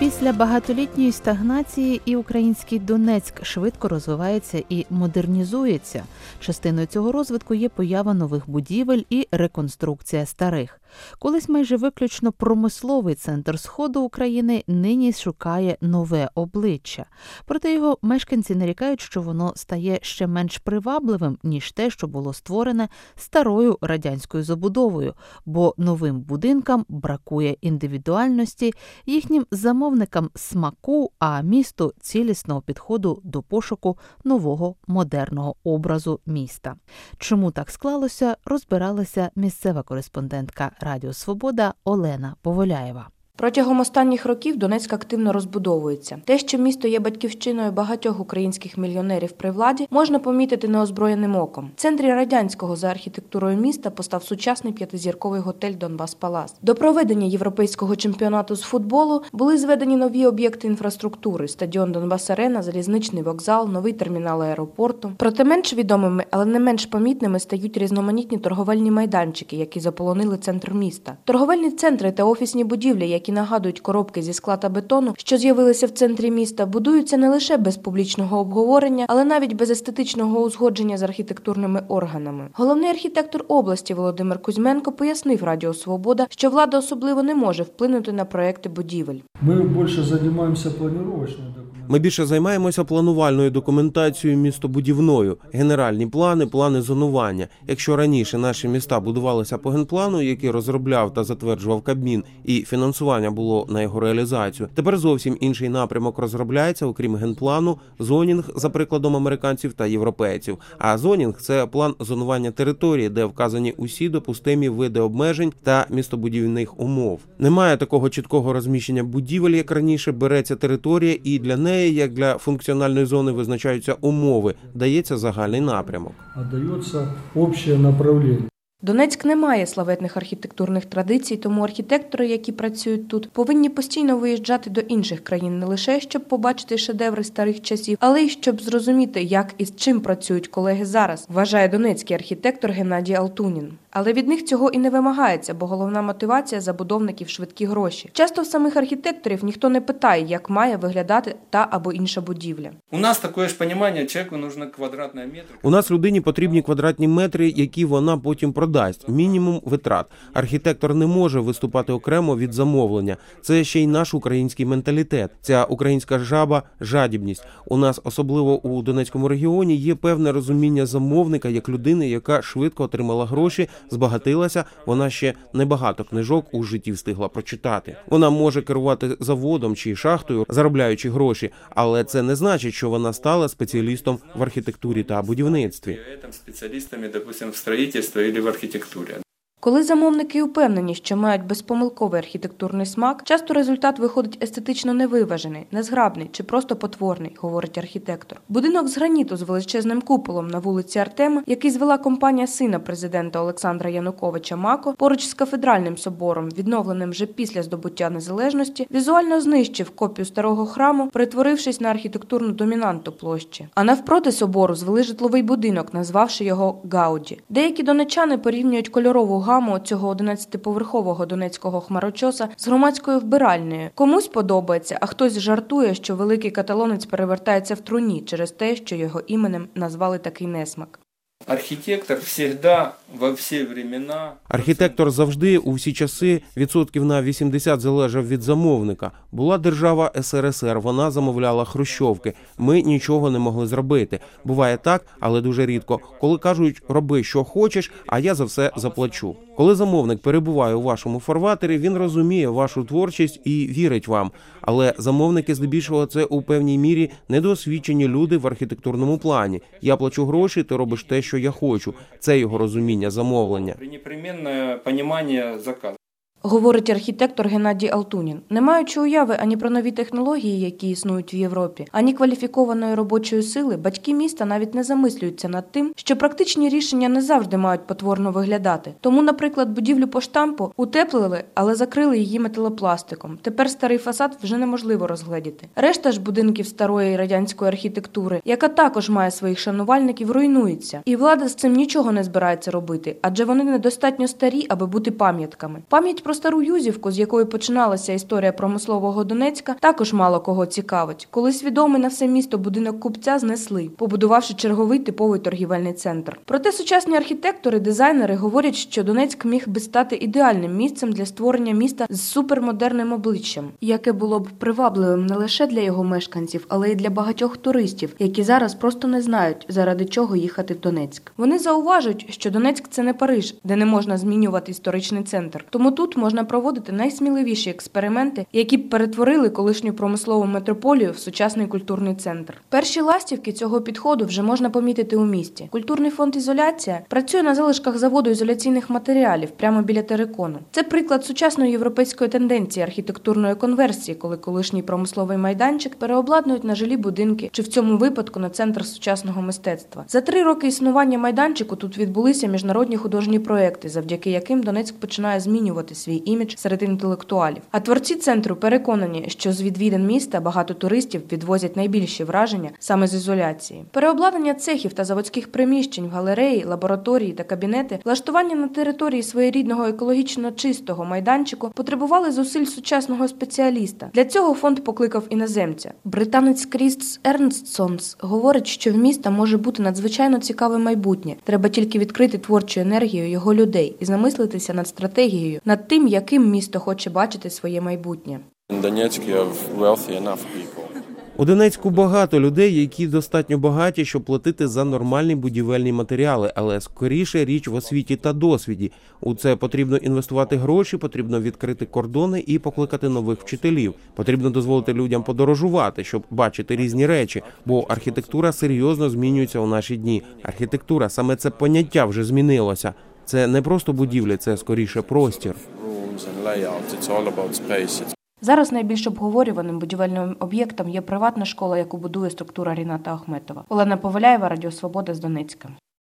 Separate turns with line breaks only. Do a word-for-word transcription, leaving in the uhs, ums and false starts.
Після багатолітньої стагнації і український Донецьк швидко розвивається і модернізується. Частиною цього розвитку є поява нових будівель і реконструкція старих. Колись майже виключно промисловий центр Сходу України нині шукає нове обличчя. Проте його мешканці нарікають, що воно стає ще менш привабливим, ніж те, що було створене старою радянською забудовою, бо новим будинкам бракує індивідуальності, їхнім замовникам смаку, а місту цілісного підходу до пошуку нового модерного образу міста. Чому так склалося, розбиралася місцева кореспондентка Радіо Свобода Олена Поволяєва.
Протягом останніх років Донецьк активно розбудовується. Те, що місто є батьківщиною багатьох українських мільйонерів при владі, можна помітити неозброєним оком. В центрі радянського за архітектурою міста постав сучасний п'ятизірковий готель «Донбас-Палас». До проведення європейського чемпіонату з футболу були зведені нові об'єкти інфраструктури – стадіон «Донбас-Арена», залізничний вокзал, новий термінал аеропорту. Проте менш відомими, але не менш помітними стають різноманітні торговельні майданчики, які заполонили центр міста. Торговельні центри та офісні будівлі, які які нагадують коробки зі скла та бетону, що з'явилися в центрі міста, будуються не лише без публічного обговорення, але навіть без естетичного узгодження з архітектурними органами. Головний архітектор області Володимир Кузьменко пояснив Радіо Свобода, що влада особливо не може вплинути на проекти будівель.
Ми більше займаємося планувальною документацією.
Ми більше займаємося планувальною документацією містобудівною, генеральні плани, плани зонування. Якщо раніше наші міста будувалися по генплану, який розробляв та затверджував Кабмін, і фінансування було на його реалізацію, тепер зовсім інший напрямок розробляється, окрім генплану, зонінг, за прикладом американців та європейців. А зонінг – це план зонування території, де вказані усі допустимі види обмежень та містобудівних умов. Немає такого чіткого розміщення будівель, як раніше, береться територія, і для неї, як для функціональної зони, визначаються умови, дається загальний напрямок.
А дається общее направлення.
Донецьк не має славетних архітектурних традицій, тому архітектори, які працюють тут, повинні постійно виїжджати до інших країн не лише, щоб побачити шедеври старих часів, але й щоб зрозуміти, як і з чим працюють колеги зараз, вважає донецький архітектор Геннадій Алтунін. Але від них цього і не вимагається, бо головна мотивація забудовників – швидкі гроші. Часто в самих архітекторів ніхто не питає, як має виглядати та або інша будівля.
У нас таке ж розуміння, чоловіку потрібна квадратна метр.
У нас людині потрібні квадратні метри, які вона потім продасть. Мінімум витрат. Архітектор не може виступати окремо від замовлення. Це ще й наш український менталітет. Ця українська жаба – жадібність. У нас, особливо у Донецькому регіоні, є певне розуміння замовника як людини, яка швидко отримала гроші, збагатилася, вона ще небагато книжок у житті встигла прочитати. Вона може керувати заводом чи шахтою, заробляючи гроші, але це не значить, що вона стала спеціалістом в архітектурі та будівництві.
Спеціалістами, допустим, в будівництві або в архітектурі.
Коли замовники упевнені, що мають безпомилковий архітектурний смак, часто результат виходить естетично невиважений, незграбний чи просто потворний, говорить архітектор. Будинок з граніту з величезним куполом на вулиці Артема, який звела компанія сина президента Олександра Януковича Мако, поруч з кафедральним собором, відновленим вже після здобуття незалежності, візуально знищив копію старого храму, перетворившись на архітектурну домінанту площі. А навпроти собору звели житловий будинок, назвавши його Гауді. Деякі донеччани порівнюють кольорову гаму цього одинадцятиповерхового донецького хмарочоса з громадською вбиральнею. Комусь подобається, а хтось жартує, що великий каталонець перевертається в труні через те, що його іменем назвали такий несмак.
Архітектор завжди, во всі времена...
Архітектор завжди, у всі часи, відсотків на вісімдесят залежав від замовника. Була держава ес ер ес ер, вона замовляла хрущовки. Ми нічого не могли зробити. Буває так, але дуже рідко. Коли кажуть, роби, що хочеш, а я за все заплачу. Коли замовник перебуває у вашому фарватері, він розуміє вашу творчість і вірить вам. Але замовники, здебільшого, це у певній мірі недосвідчені люди в архітектурному плані. Я плачу гроші, ти робиш те, що я хочу. Це його розуміння замовлення.
Непремінне розуміння заказу.
Говорить архітектор Геннадій Алтунін. Не маючи уяви ані про нові технології, які існують в Європі, ані кваліфікованої робочої сили, батьки міста навіть не замислюються над тим, що практичні рішення не завжди мають потворно виглядати. Тому, наприклад, будівлю поштампу утеплили, але закрили її металопластиком. Тепер старий фасад вже неможливо розгледіти. Решта ж будинків старої радянської архітектури, яка також має своїх шанувальників, руйнується. І влада з цим нічого не збирається робити, адже вони недостатньо старі, аби бути пам'ятками. Пам'ять про про стару Юзівку, з якої починалася історія промислового Донецька, також мало кого цікавить. Колись відомий на все місто будинок купця знесли, побудувавши черговий типовий торгівельний центр. Проте сучасні архітектори, дизайнери говорять, що Донецьк міг би стати ідеальним місцем для створення міста з супермодерним обличчям, яке було б привабливим не лише для його мешканців, але й для багатьох туристів, які зараз просто не знають, заради чого їхати в Донецьк. Вони зауважують, що Донецьк – це не Париж, де не можна змінювати історичний центр. Тому тут можна проводити найсміливіші експерименти, які б перетворили колишню промислову метрополію в сучасний культурний центр. Перші ластівки цього підходу вже можна помітити у місті. Культурний фонд «Ізоляція» працює на залишках заводу ізоляційних матеріалів прямо біля терикону. Це приклад сучасної європейської тенденції архітектурної конверсії, коли колишній промисловий майданчик переобладнують на жилі будинки, чи в цьому випадку на центр сучасного мистецтва. За три роки існування майданчику тут відбулися міжнародні художні проекти, завдяки яким Донецьк починає змінювати свій імідж серед інтелектуалів. А творці центру переконані, що з відвідин міста багато туристів відвозять найбільші враження саме з ізоляції. Переобладнання цехів та заводських приміщень в галереї, лабораторії та кабінети, влаштування на території своєрідного екологічно чистого майданчику потребували зусиль сучасного спеціаліста. Для цього фонд покликав іноземця. Британець Кріс Ернстсонс говорить, що в міста може бути надзвичайно цікаве майбутнє. Треба тільки відкрити творчу енергію його людей і замислитися над стратегією, над тим, яким місто хоче бачити своє майбутнє.
У Донецьку багато людей, які достатньо багаті, щоб платити за нормальні будівельні матеріали, але скоріше річ в освіті та досвіді. У це потрібно інвестувати гроші, потрібно відкрити кордони і покликати нових вчителів. Потрібно дозволити людям подорожувати, щоб бачити різні речі, бо архітектура серйозно змінюється у наші дні. Архітектура, саме це поняття вже змінилося. Це не просто будівлі, це скоріше простір.
Зараз найбільш обговорюваним будівельним об'єктом є приватна школа, яку будує структура Ріната Ахметова. Олена Поваляєва, Радіо Свобода з Донецька.